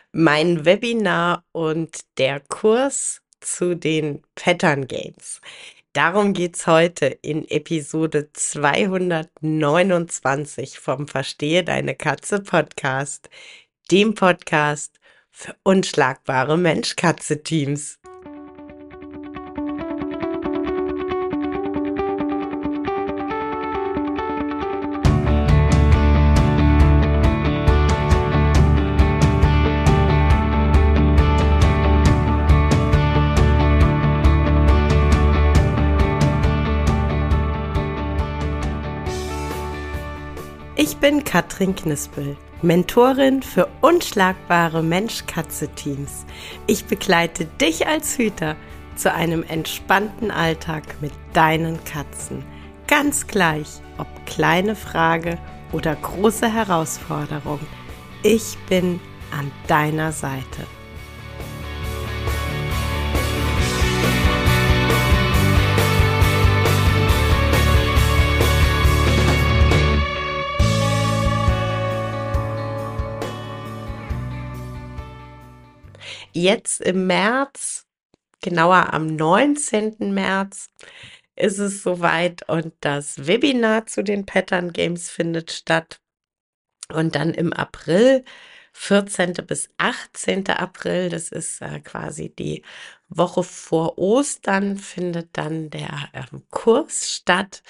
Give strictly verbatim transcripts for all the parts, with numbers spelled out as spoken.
mein Webinar und der Kurs zu den Pattern Games. Darum geht's heute in Episode zweihundertneunundzwanzig vom Verstehe deine Katze Podcast, dem Podcast für unschlagbare Mensch-Katze-Teams. Ich bin Katrin Knispel, Mentorin für unschlagbare Mensch-Katze-Teams. Ich begleite dich als Hüter zu einem entspannten Alltag mit deinen Katzen. Ganz gleich, ob kleine Frage oder große Herausforderung. Ich bin an deiner Seite. Jetzt im März, genauer am neunzehnten März, ist es soweit und das Webinar zu den Pattern Games findet statt. Und dann im April, vierzehnten bis achtzehnten April, das ist äh, quasi die Woche vor Ostern, findet dann der ähm, Kurs statt.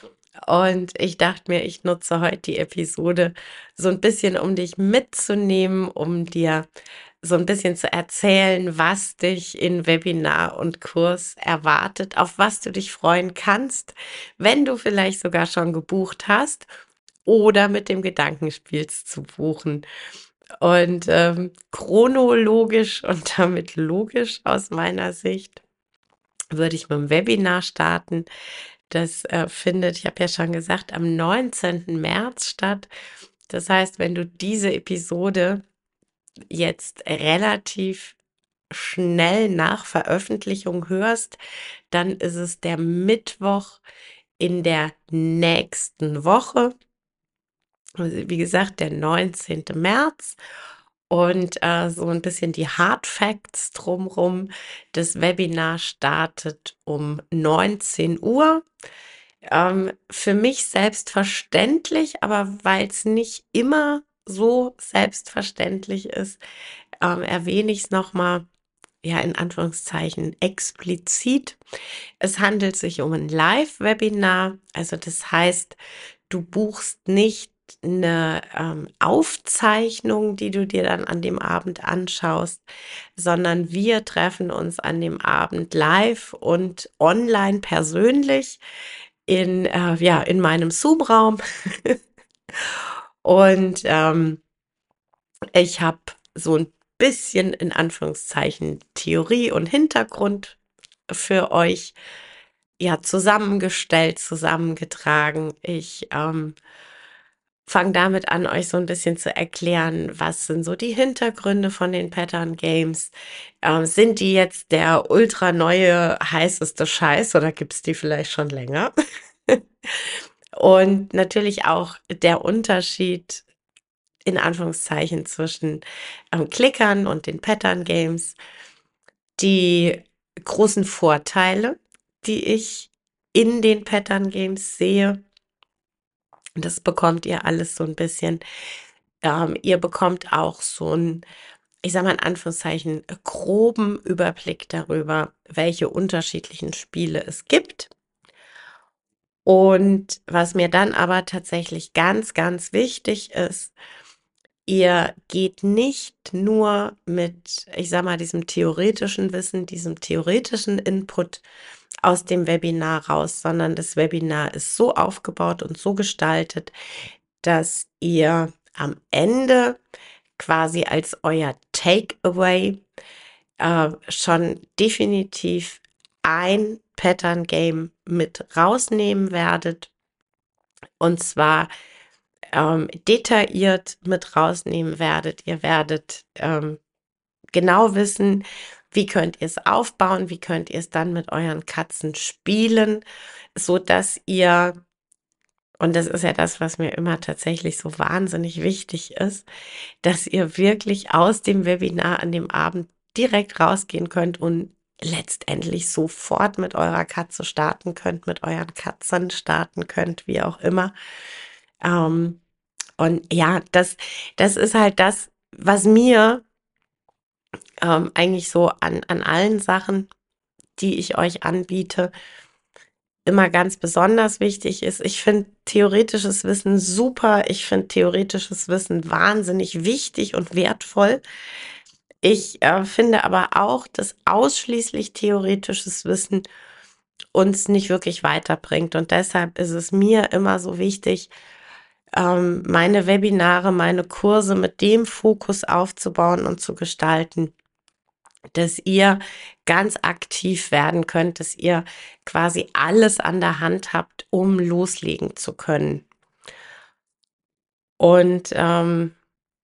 Und ich dachte mir, ich nutze heute die Episode so ein bisschen, um dich mitzunehmen, um dir so ein bisschen zu erzählen, was dich in Webinar und Kurs erwartet, auf was du dich freuen kannst, wenn du vielleicht sogar schon gebucht hast oder mit dem Gedanken spielst zu buchen. Und ähm, chronologisch und damit logisch aus meiner Sicht würde ich mit dem Webinar starten. Das äh, findet, ich habe ja schon gesagt, am neunzehnten März statt. Das heißt, wenn du diese Episode jetzt relativ schnell nach Veröffentlichung hörst, dann ist es der Mittwoch in der nächsten Woche. Also wie gesagt, der neunzehnten März. Und äh, so ein bisschen die Hard Facts drumrum. Das Webinar startet um neunzehn Uhr. Ähm, für mich selbstverständlich, aber weil es nicht immer so selbstverständlich ist, ähm, erwähne ich es nochmal, ja, in Anführungszeichen explizit. Es handelt sich um ein Live-Webinar, also das heißt, du buchst nicht eine ähm, Aufzeichnung, die du dir dann an dem Abend anschaust, sondern wir treffen uns an dem Abend live und online persönlich in, äh, ja, in meinem Zoom-Raum. Und ähm, ich habe so ein bisschen in Anführungszeichen Theorie und Hintergrund für euch ja zusammengestellt, zusammengetragen. Ich ähm, fange damit an, euch so ein bisschen zu erklären, was sind so die Hintergründe von den Pattern Games. Ähm, sind die jetzt der ultra neue heißeste Scheiß oder gibt's die vielleicht schon länger? Und natürlich auch der Unterschied in Anführungszeichen zwischen ähm, Klickern und den Pattern Games, die großen Vorteile, die ich in den Pattern Games sehe. Das bekommt ihr alles so ein bisschen. Ähm, ihr bekommt auch so ein, ich sage mal in Anführungszeichen, groben Überblick darüber, welche unterschiedlichen Spiele es gibt. Und was mir dann aber tatsächlich ganz, ganz wichtig ist, ihr geht nicht nur mit, ich sag mal, diesem theoretischen Wissen, diesem theoretischen Input aus dem Webinar raus, sondern das Webinar ist so aufgebaut und so gestaltet, dass ihr am Ende quasi als euer Takeaway äh, schon definitiv ein Pattern Game mit rausnehmen werdet. Und zwar ähm, detailliert mit rausnehmen werdet. Ihr werdet ähm, genau wissen, wie könnt ihr es aufbauen, wie könnt ihr es dann mit euren Katzen spielen, so dass ihr, Und das ist ja das, was mir immer tatsächlich so wahnsinnig wichtig ist, dass ihr wirklich aus dem Webinar an dem Abend direkt rausgehen könnt und letztendlich sofort mit eurer Katze starten könnt, mit euren Katzen starten könnt, wie auch immer. Ähm, und ja, das, das ist halt das, was mir ähm, eigentlich so an, an allen Sachen, die ich euch anbiete, immer ganz besonders wichtig ist. Ich finde theoretisches Wissen super. Ich finde theoretisches Wissen wahnsinnig wichtig und wertvoll. Ich äh, finde aber auch, dass ausschließlich theoretisches Wissen uns nicht wirklich weiterbringt. Und deshalb ist es mir immer so wichtig, ähm, meine Webinare, meine Kurse mit dem Fokus aufzubauen und zu gestalten, dass ihr ganz aktiv werden könnt, dass ihr quasi alles an der Hand habt, um loslegen zu können. Und ähm,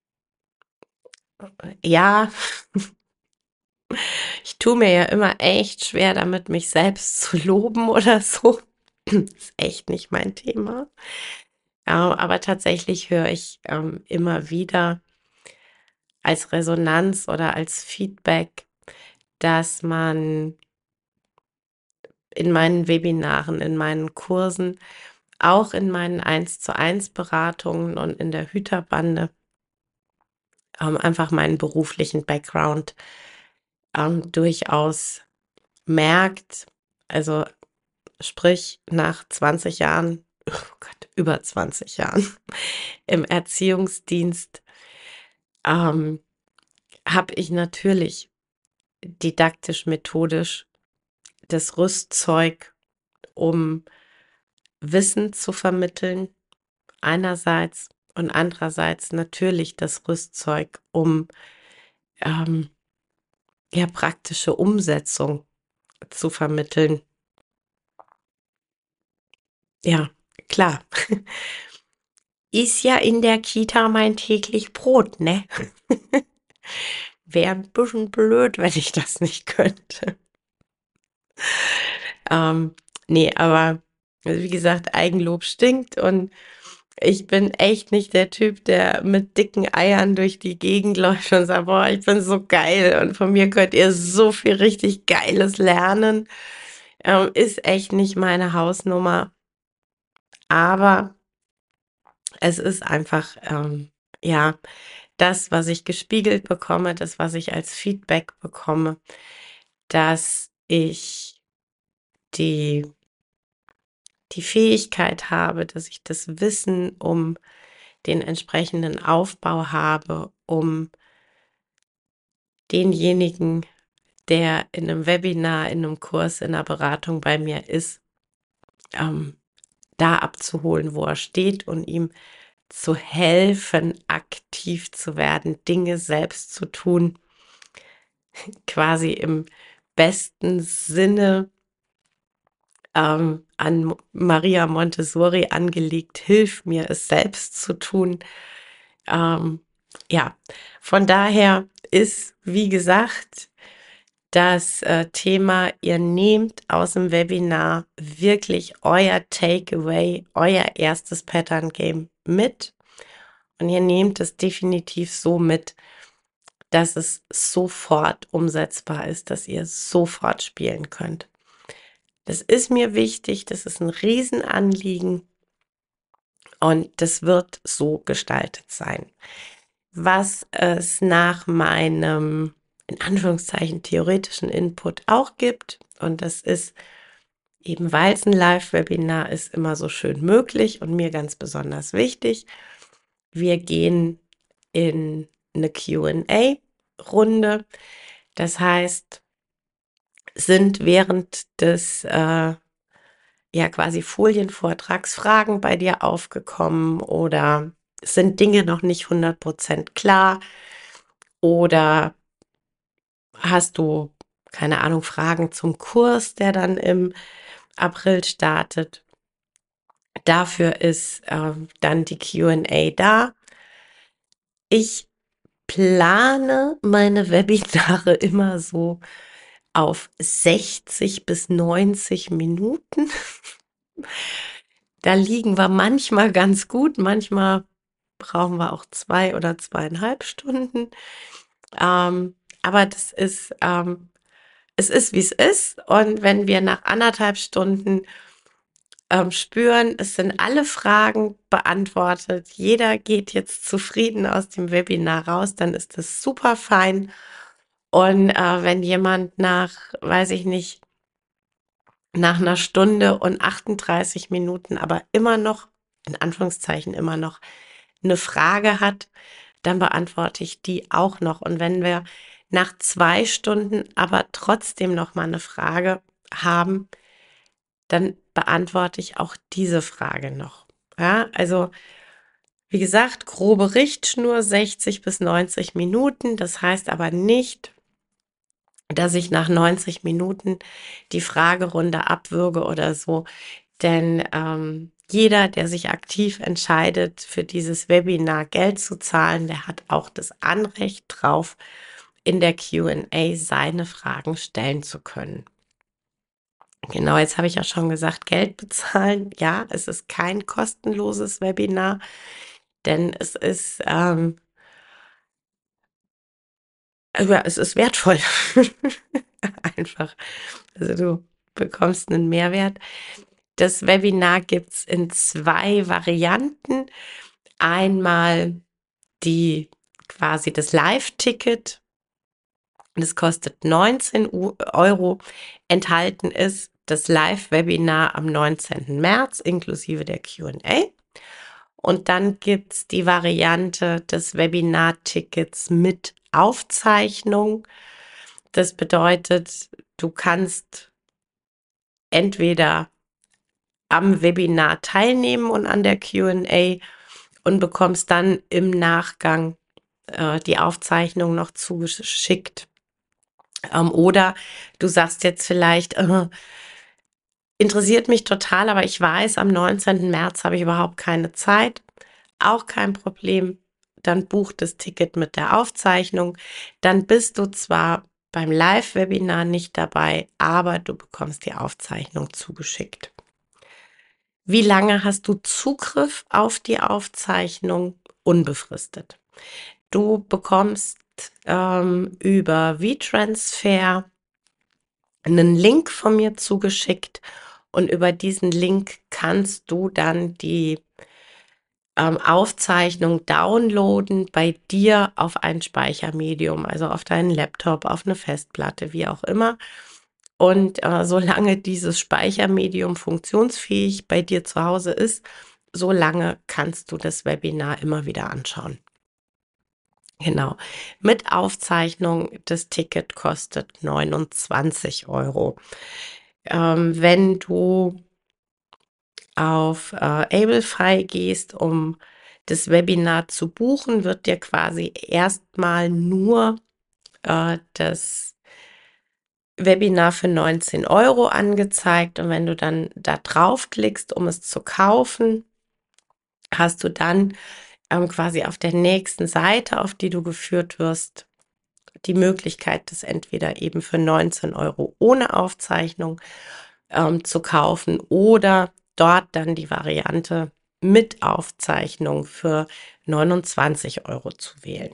ja, ich tue mir ja immer echt schwer damit, mich selbst zu loben oder so. Ist echt nicht mein Thema. Ja, aber tatsächlich höre ich ähm, immer wieder als Resonanz oder als Feedback, dass man in meinen Webinaren, in meinen Kursen, auch in meinen eins zu eins Beratungen und in der Hüterbande ähm, einfach meinen beruflichen Background ähm, durchaus merkt. Also sprich nach zwanzig Jahren, oh Gott, über zwanzig Jahren im Erziehungsdienst, ähm, habe ich natürlich didaktisch, methodisch das Rüstzeug, um Wissen zu vermitteln, einerseits und andererseits natürlich das Rüstzeug, um ähm, ja praktische Umsetzung zu vermitteln. Ja, klar. Ist ja in der Kita mein täglich Brot, ne? Wäre ein bisschen blöd, wenn ich das nicht könnte. Ähm, nee, aber also wie gesagt, Eigenlob stinkt und ich bin echt nicht der Typ, der mit dicken Eiern durch die Gegend läuft und sagt, boah, ich bin so geil und von mir könnt ihr so viel richtig Geiles lernen. Ähm, ist echt nicht meine Hausnummer, aber es ist einfach, ähm, ja, das, was ich gespiegelt bekomme, das, was ich als Feedback bekomme, dass ich die die Fähigkeit habe, dass ich das Wissen um den entsprechenden Aufbau habe, um denjenigen, der in einem Webinar, in einem Kurs, in einer Beratung bei mir ist, ähm, da abzuholen, wo er steht und ihm zu helfen, aktiv zu werden, Dinge selbst zu tun, quasi im besten Sinne ähm, an Maria Montessori angelegt, hilf mir, es selbst zu tun. Ähm, ja, von daher ist, wie gesagt, das äh, Thema, ihr nehmt aus dem Webinar wirklich euer Takeaway, euer erstes Pattern Game mit und ihr nehmt es definitiv so mit, dass es sofort umsetzbar ist, dass ihr sofort spielen könnt. Das ist mir wichtig, das ist ein Riesenanliegen und das wird so gestaltet sein. Was es nach meinem, in Anführungszeichen, theoretischen Input auch gibt, und das ist eben, weil es ein Live-Webinar ist, immer so schön möglich und mir ganz besonders wichtig. Wir gehen in eine Q und A-Runde. Das heißt, sind während des äh, ja quasi Folienvortrags Fragen bei dir aufgekommen oder sind Dinge noch nicht hundert Prozent klar oder hast du, keine Ahnung, Fragen zum Kurs, der dann im April startet. Dafür ist äh, dann die Q und A da. Ich plane meine Webinare immer so auf sechzig bis neunzig Minuten. Da liegen wir manchmal ganz gut, manchmal brauchen wir auch zwei oder zweieinhalb Stunden. Ähm, aber das ist, ähm, es ist, wie es ist. Und wenn wir nach anderthalb Stunden ähm, spüren, es sind alle Fragen beantwortet, jeder geht jetzt zufrieden aus dem Webinar raus, dann ist das super fein. Und äh, wenn jemand nach, weiß ich nicht, nach einer Stunde und achtunddreißig Minuten aber immer noch, in Anführungszeichen immer noch, eine Frage hat, dann beantworte ich die auch noch. Und wenn wir nach zwei Stunden aber trotzdem noch mal eine Frage haben, dann beantworte ich auch diese Frage noch. Ja, also wie gesagt, grobe Richtschnur sechzig bis neunzig Minuten. Das heißt aber nicht, dass ich nach neunzig Minuten die Fragerunde abwürge oder so. Denn ähm, jeder, der sich aktiv entscheidet, für dieses Webinar Geld zu zahlen, der hat auch das Anrecht drauf, in der Q und A seine Fragen stellen zu können. Genau, jetzt habe ich ja schon gesagt, Geld bezahlen. Ja, es ist kein kostenloses Webinar, denn es ist, ähm, ja, es ist wertvoll. Einfach. Also du bekommst einen Mehrwert. Das Webinar gibt's in zwei Varianten. Einmal die quasi das Live-Ticket. Das kostet neunzehn Euro. Enthalten ist das Live-Webinar am neunzehnten März inklusive der Q und A. Und dann gibt's die Variante des Webinar-Tickets mit Aufzeichnung. Das bedeutet, du kannst entweder am Webinar teilnehmen und an der Q und A und bekommst dann im Nachgang äh, die Aufzeichnung noch zugeschickt. Ähm, oder du sagst jetzt vielleicht, äh, interessiert mich total, aber ich weiß, am neunzehnten März habe ich überhaupt keine Zeit. Auch kein Problem. Dann buch das Ticket mit der Aufzeichnung. Dann bist du zwar beim Live-Webinar nicht dabei, aber du bekommst die Aufzeichnung zugeschickt. Wie lange hast du Zugriff auf die Aufzeichnung? Unbefristet. Du bekommst ähm, über WeTransfer einen Link von mir zugeschickt und über diesen Link kannst du dann die ähm, Aufzeichnung downloaden bei dir auf ein Speichermedium, also auf deinen Laptop, auf eine Festplatte, wie auch immer. Und äh, solange dieses Speichermedium funktionsfähig bei dir zu Hause ist, solange kannst du das Webinar immer wieder anschauen. Genau. Mit Aufzeichnung, das Ticket kostet neunundzwanzig Euro. Ähm, wenn du auf äh, Ablefy gehst, um das Webinar zu buchen, wird dir quasi erstmal nur äh, das Webinar für neunzehn Euro angezeigt. Und wenn du dann da draufklickst, um es zu kaufen, hast du dann ähm, quasi auf der nächsten Seite, auf die du geführt wirst, die Möglichkeit, das entweder eben für neunzehn Euro ohne Aufzeichnung ähm, zu kaufen oder dort dann die Variante mit Aufzeichnung für neunundzwanzig Euro zu wählen.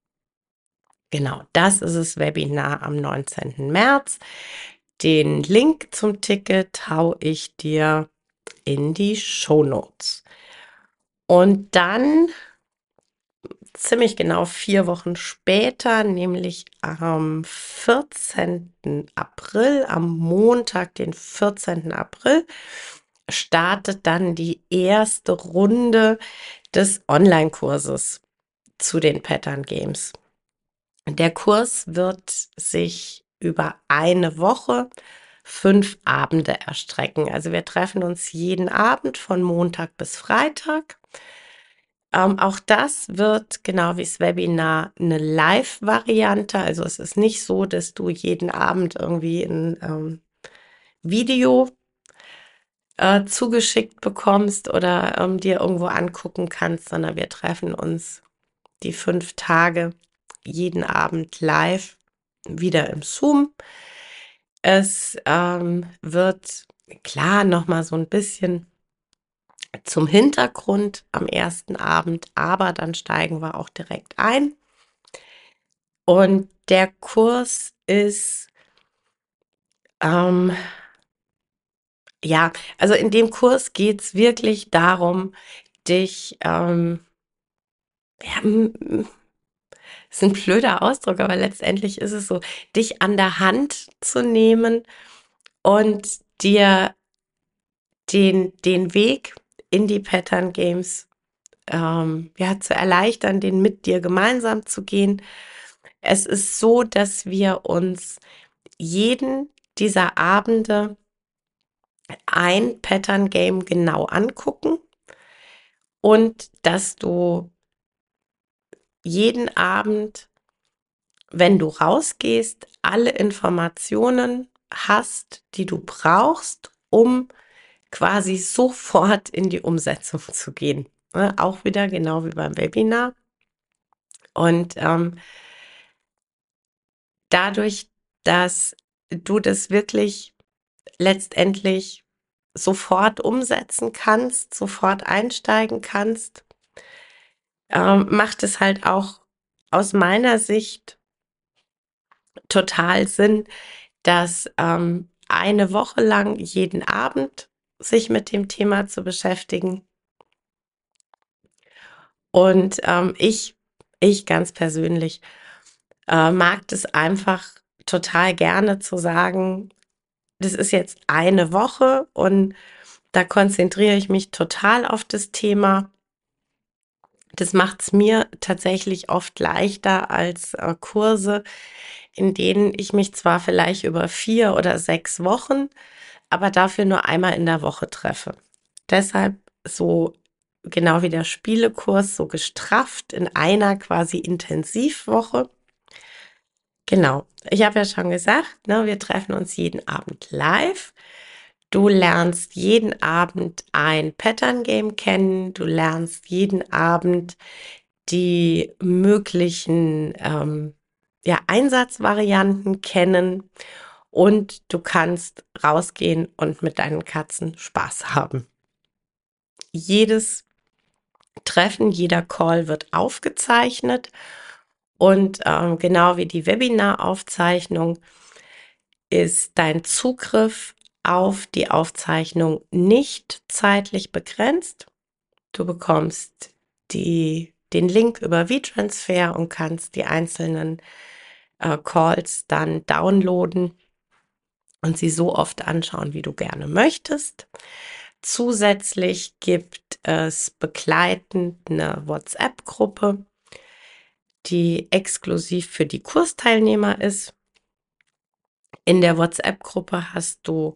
Genau, das ist das Webinar am neunzehnten März. Den Link zum Ticket hau ich dir in die Shownotes. Und dann ziemlich genau vier Wochen später, nämlich am vierzehnten April, am Montag, den vierzehnten April, startet dann die erste Runde des Online-Kurses zu den Pattern Games. Der Kurs wird sich über eine Woche, fünf Abende erstrecken. Also wir treffen uns jeden Abend von Montag bis Freitag. Ähm, auch das wird, genau wie das Webinar, eine Live-Variante. Also es ist nicht so, dass du jeden Abend irgendwie ein ähm, Video äh, zugeschickt bekommst oder ähm, dir irgendwo angucken kannst, sondern wir treffen uns die fünf Tage jeden Abend live wieder im Zoom. Es ähm, wird klar noch mal so ein bisschen zum Hintergrund am ersten Abend, aber dann steigen wir auch direkt ein. Und der Kurs ist, ähm, ja, also in dem Kurs geht's wirklich darum, dich, ähm, ja, m- m- ist ein blöder Ausdruck, aber letztendlich ist es so, dich an der Hand zu nehmen und dir den, den Weg in die Pattern Games ähm, ja, zu erleichtern, den mit dir gemeinsam zu gehen. Es ist so, dass wir uns jeden dieser Abende ein Pattern Game genau angucken und dass du jeden Abend, wenn du rausgehst, alle Informationen hast, die du brauchst, um quasi sofort in die Umsetzung zu gehen. Ne? Auch wieder genau wie beim Webinar. Und ähm, dadurch, dass du das wirklich letztendlich sofort umsetzen kannst, sofort einsteigen kannst, ähm, macht es halt auch aus meiner Sicht total Sinn, dass ähm, eine Woche lang jeden Abend sich mit dem Thema zu beschäftigen. Und ähm, ich, ich ganz persönlich äh, mag das einfach total gerne zu sagen, das ist jetzt eine Woche und da konzentriere ich mich total auf das Thema. Das macht es mir tatsächlich oft leichter als äh, Kurse, in denen ich mich zwar vielleicht über vier oder sechs Wochen, aber dafür nur einmal in der Woche treffe. Deshalb so genau wie der Spielekurs, so gestrafft in einer quasi Intensivwoche. Genau, ich habe ja schon gesagt, ne, wir treffen uns jeden Abend live. Du lernst jeden Abend ein Pattern Game kennen. Du lernst jeden Abend die möglichen ähm, ja, Einsatzvarianten kennen und du kannst rausgehen und mit deinen Katzen Spaß haben. Jedes Treffen, jeder Call wird aufgezeichnet und ähm, genau wie die Webinaraufzeichnung ist dein Zugriff auf die Aufzeichnung nicht zeitlich begrenzt. Du bekommst die, den Link über WeTransfer und kannst die einzelnen äh, Calls dann downloaden und sie so oft anschauen, wie du gerne möchtest. Zusätzlich gibt es begleitend eine WhatsApp-Gruppe, die exklusiv für die Kursteilnehmer ist. In der WhatsApp-Gruppe hast du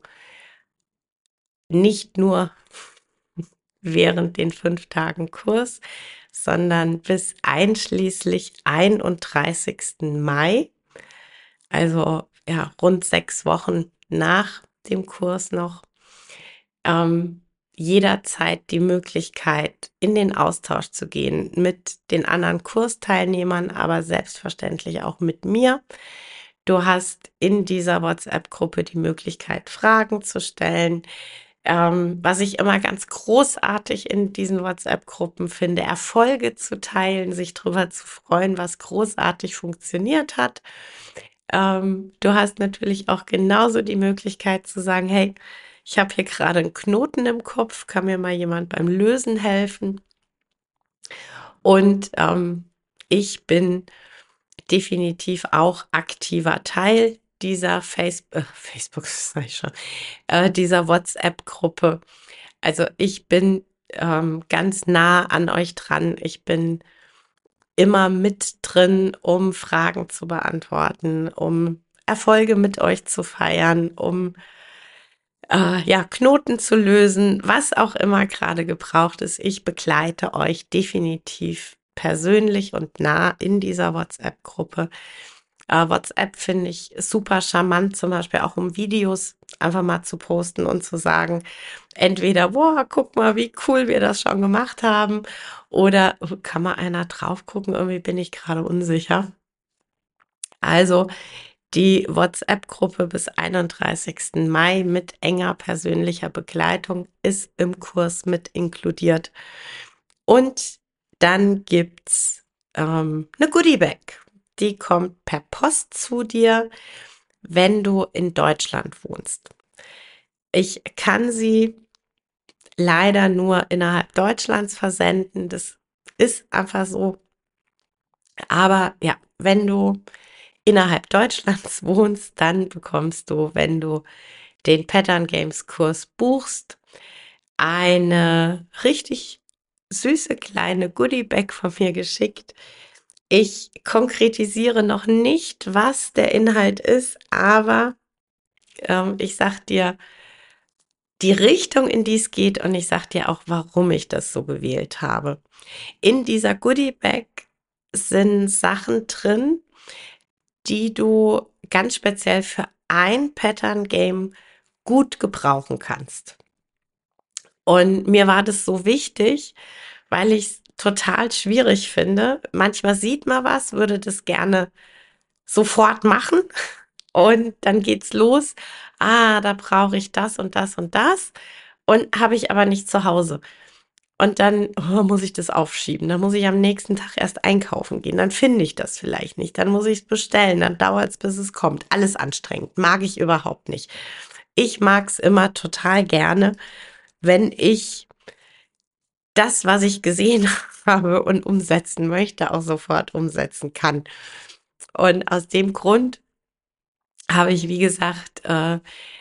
nicht nur während den fünf Tagen Kurs, sondern bis einschließlich einunddreißigsten Mai, also ja, rund sechs Wochen nach dem Kurs noch, ähm, jederzeit die Möglichkeit, in den Austausch zu gehen mit den anderen Kursteilnehmern, aber selbstverständlich auch mit mir. Du hast in dieser WhatsApp-Gruppe die Möglichkeit, Fragen zu stellen. Ähm, was ich immer ganz großartig in diesen WhatsApp-Gruppen finde, Erfolge zu teilen, sich darüber zu freuen, was großartig funktioniert hat. Ähm, du hast natürlich auch genauso die Möglichkeit zu sagen, hey, ich habe hier gerade einen Knoten im Kopf, kann mir mal jemand beim Lösen helfen? Und ähm, ich bin definitiv auch aktiver Teil dieser Face äh, Facebook, sag ich schon, äh, dieser WhatsApp-Gruppe. Also ich bin ähm, ganz nah an euch dran. Ich bin immer mit drin, um Fragen zu beantworten, um Erfolge mit euch zu feiern, um äh, ja, Knoten zu lösen, was auch immer gerade gebraucht ist. Ich begleite euch definitiv persönlich und nah in dieser WhatsApp-Gruppe. Äh, WhatsApp finde ich super charmant, zum Beispiel auch um Videos einfach mal zu posten und zu sagen, entweder, boah, guck mal, wie cool wir das schon gemacht haben, oder "Oh, kann mal einer drauf gucken, irgendwie bin ich gerade unsicher." Also Die WhatsApp-Gruppe bis einunddreißigsten Mai mit enger persönlicher Begleitung ist im Kurs mit inkludiert. Und dann gibt's ähm, eine Goodie-Bag. Die kommt per Post zu dir, wenn du in Deutschland wohnst. Ich kann sie leider nur innerhalb Deutschlands versenden. Das ist einfach so. Aber ja, wenn du innerhalb Deutschlands wohnst, dann bekommst du, wenn du den Pattern Games Kurs buchst, eine richtig süße kleine Goodie-Bag von mir geschickt. Ich konkretisiere noch nicht, was der Inhalt ist, aber ähm, ich sag dir die Richtung, in die es geht, und ich sag dir auch, warum ich das so gewählt habe. In dieser Goodie-Bag sind Sachen drin, die du ganz speziell für ein Pattern-Game gut gebrauchen kannst. Und mir war das so wichtig, weil ich es total schwierig finde. Manchmal sieht man was, würde das gerne sofort machen und dann geht's los. Ah, da brauche ich das und das und das und habe ich aber nicht zu Hause. Und dann oh, muss ich das aufschieben. Dann muss ich am nächsten Tag erst einkaufen gehen. Dann finde ich das vielleicht nicht. Dann muss ich es bestellen. Dann dauert es, bis es kommt. Alles anstrengend. Mag ich überhaupt nicht. Ich mag es immer total gerne, wenn ich das, was ich gesehen habe und umsetzen möchte, auch sofort umsetzen kann. Und aus dem Grund habe ich, wie gesagt, äh,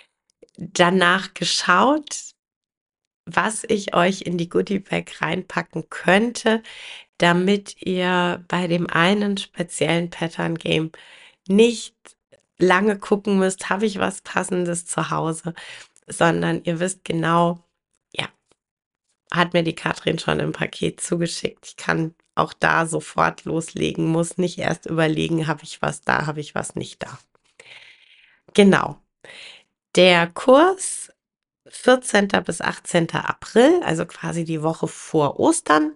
danach geschaut, was ich euch in die Goodie-Bag reinpacken könnte, damit ihr bei dem einen speziellen Pattern-Game nicht lange gucken müsst, habe ich was Passendes zu Hause, sondern ihr wisst genau, ja, hat mir die Katrin schon im Paket zugeschickt. Ich kann auch da sofort loslegen, muss nicht erst überlegen, habe ich was da, habe ich was nicht da. Genau. Der Kurs vierzehnten bis achtzehnten April, also quasi die Woche vor Ostern,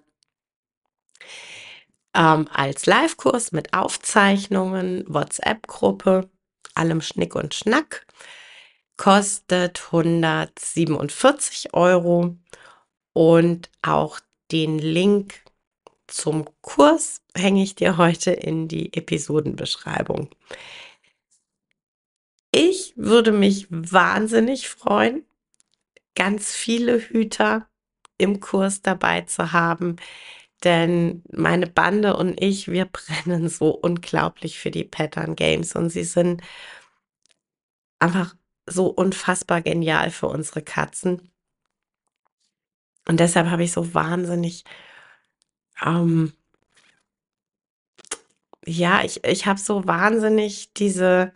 ähm, als Live-Kurs mit Aufzeichnungen, WhatsApp-Gruppe, allem Schnick und Schnack, kostet hundertsiebenundvierzig Euro, und auch den Link zum Kurs hänge ich dir heute in die Episodenbeschreibung. Ich würde mich wahnsinnig freuen, ganz viele Hüter im Kurs dabei zu haben, denn meine Bande und ich, wir brennen so unglaublich für die Pattern Games und sie sind einfach so unfassbar genial für unsere Katzen. Und deshalb habe ich so wahnsinnig, ähm, ja, ich, ich habe so wahnsinnig diese,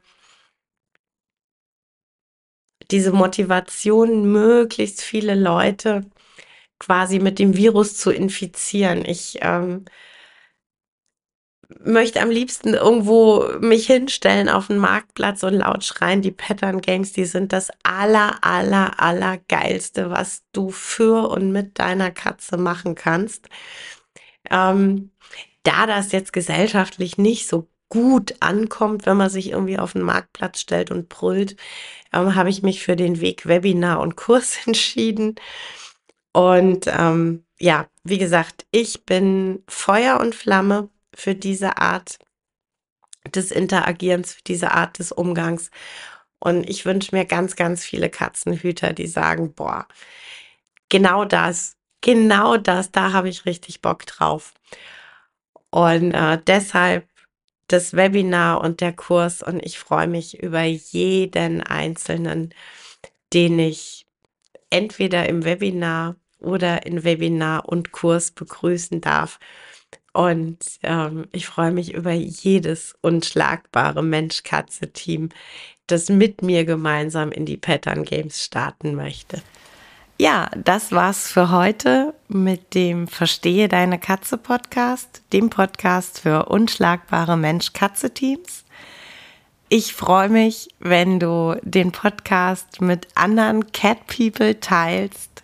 diese Motivation, möglichst viele Leute quasi mit dem Virus zu infizieren. Ich ähm, möchte am liebsten irgendwo mich hinstellen auf den Marktplatz und laut schreien, die Pattern Games, die sind das aller, aller, aller geilste, was du für und mit deiner Katze machen kannst. Ähm, da das jetzt gesellschaftlich nicht so gut ankommt, wenn man sich irgendwie auf den Marktplatz stellt und brüllt, ähm, habe ich mich für den Weg Webinar und Kurs entschieden. Und ähm, ja, wie gesagt, ich bin Feuer und Flamme für diese Art des Interagierens, für diese Art des Umgangs. Und ich wünsche mir ganz, ganz viele Katzenhüter, die sagen, boah, genau das, genau das, da habe ich richtig Bock drauf. Und äh, deshalb das Webinar und der Kurs, und ich freue mich über jeden Einzelnen, den ich entweder im Webinar oder in Webinar und Kurs begrüßen darf. Und ähm, ich freue mich über jedes unschlagbare Mensch-Katze-Team, das mit mir gemeinsam in die Pattern Games starten möchte. Ja, das war's für heute mit dem Verstehe deine Katze Podcast, dem Podcast für unschlagbare Mensch-Katze-Teams. Ich freue mich, wenn du den Podcast mit anderen Cat People teilst,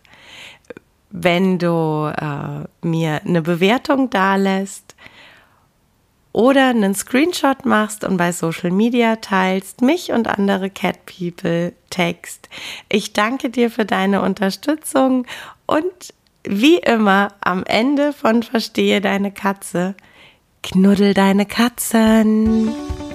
wenn du äh, mir eine Bewertung dalässt oder einen Screenshot machst und bei Social Media teilst, mich und andere Cat People text. Ich danke dir für deine Unterstützung und wie immer am Ende von Verstehe deine Katze, knuddel deine Katzen.